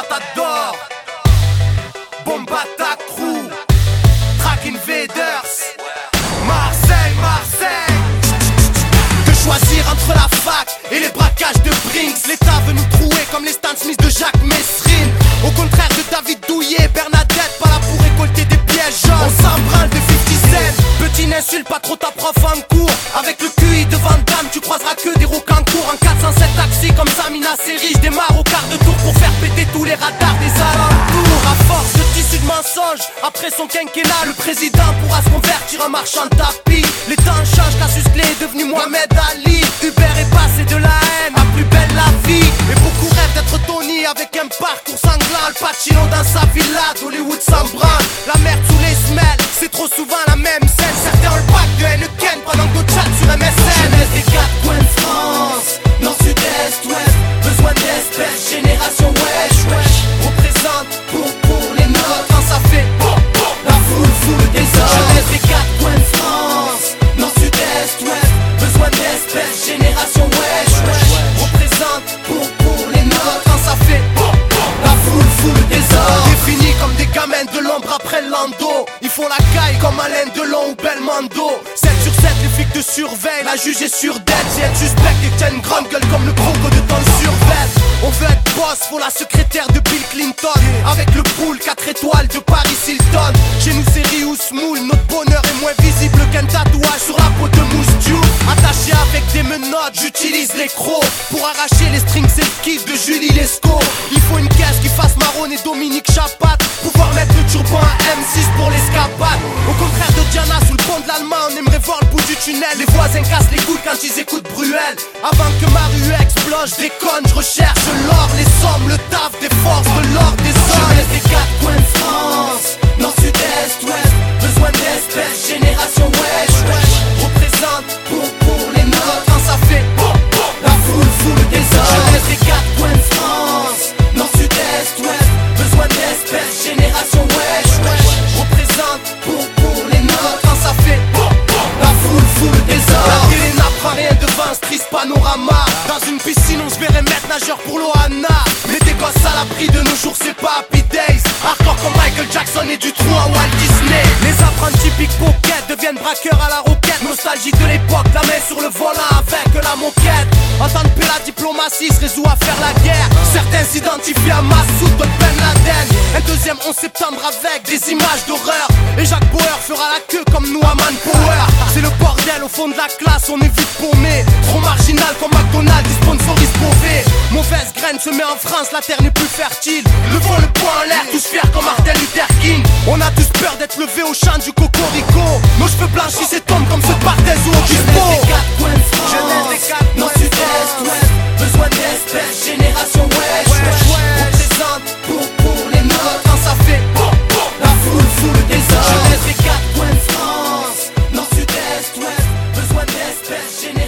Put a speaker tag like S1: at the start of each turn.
S1: Matador, Bombata Crew, Track Invaders, Marseille, Marseille. Que choisir entre la fac et les braquages de Brinks? L'État veut nous trouer comme les Stan Smith de Jacques Messrine. Au contraire de David Douillet, Bernadette, pas là pour récolter des pièges jaunes. On s'embrinle de 50 Cent. Petit n'insulte pas trop ta prof en cours. Avec le QI de Van Damme, tu croiseras que des rocancours. En 407 taxi comme Samina Seri, je démarre au quart de tour pour faire péter tous les radars des alentours. À force de tissus de mensonges, après son quinquennat, le président pourra se convertir en marchand de tapis. Les temps changent, Cassius Clay est devenu Mohamed Ali. Hubert est passé de la haine à plus belle la vie. Et beaucoup rêvent d'être Tony avec un parcours sanglant. Al Pacino dans sa villa, Hollywood s'embranle. La merde sous les semelles, c'est trop souvent la même scène. Certains ont le pack de Heineken pendant que d'autres chattent sur MSN. Jeunesse des quatre coins de France, nord, sud, est, ouest. Besoin d'espèces, génération wesh, wesh. Représente pour les nôtres quand ça fait la foule des hommes. Jeunesse des quatre coins de France, nord, sud, est, ouest. Besoin d'espèces, génération wesh, wesh. Représente pour les nôtres quand ça fait la foule des hommes. Définis comme des gamins de l'ombre après le lando. Ils font la caille comme Alain Delon ou Belmondo. 7 sur 7, les flics te surveillent. La juge est sur dette. Si elle suspecte et que t'as une grande gueule comme le croco de ton survêt. On veut être boss, faut la secrétaire de Bill Clinton. Avec le pool 4 étoiles de Paris Hilton. Chez nous c'est Rious Moule. Notre bonheur est moins visible qu'un tatouage sur la peau de Mousse Diouf. Attaché avec des menottes, j'utilise les crocs pour arracher les strings et le kiff de Julie Lescaut. Il faut une caisse qui fasse Marron et Dominique Chapat. Pouvoir mettre le turban à M6 pour l'escapade. Au contraire de Diana sous le pont de l'Allemagne, on aimerait voir le bout du tunnel. Les voisins cassent les couilles quand ils écoutent Bruel. Avant que ma rue explose, je déconne, je recherche l'or, les sommes, le taf des forces, de l'or des hommes. Jeunesse des quatre coins de France, nord, sud, est, ouest. Besoin d'espèces, génération wesh, wesh. Représente pour les nôtres quand ça fait la foule des hommes. Jeunesse des quatre coins de France, nord, sud, est, ouest. Besoin d'espèces, génération wesh, wesh. Représente pour les nôtres quand ça fait la foule des hommes. La télé n'apprend rien devant ce triste panorama. Dans une piscine on se verrait mettre nageur pour l'Ohana. Mais des gosses à l'abri de nos jours c'est pas Happy Days. Hardcore comme Michael Jackson et du trou à Walt Disney. Les apprentis pickpocket deviennent braqueurs à la roquette. Nostalgie de l'époque, la main sur le volant avec la moquette. En temps de paix la diplomatie se résout à faire la guerre. Certains s'identifient à Massoud, d'autres Ben Laden. Un deuxième 11 septembre avec des images d'horreur. Et Jacques Bauer fera la queue comme nous à Manpower. C'est le bordel au fond de la classe, on est vite paumé. Trop marginal comme McDonald's, ils sponsorisent Beauvais. Mauvaise graine se met en France, la terre n'est plus fertile. Levons le poing en l'air, tous fiers comme Martin Luther King. On a tous peur d'être levés au chant du cocorico. Nos cheveux blanchissent et tombent comme ceux de Barthez ou Obispo. Jeunesse des quatre coins de France, jeunesse des quatre coins de France. Ouest. Besoin d'espèces, génération wesh, wesh. Représente pour les nôtres quand ça fait la foule des hommes. Jeunesse des quatre coins de France, nord, sud, est, ouest. Besoin d'espèces, génération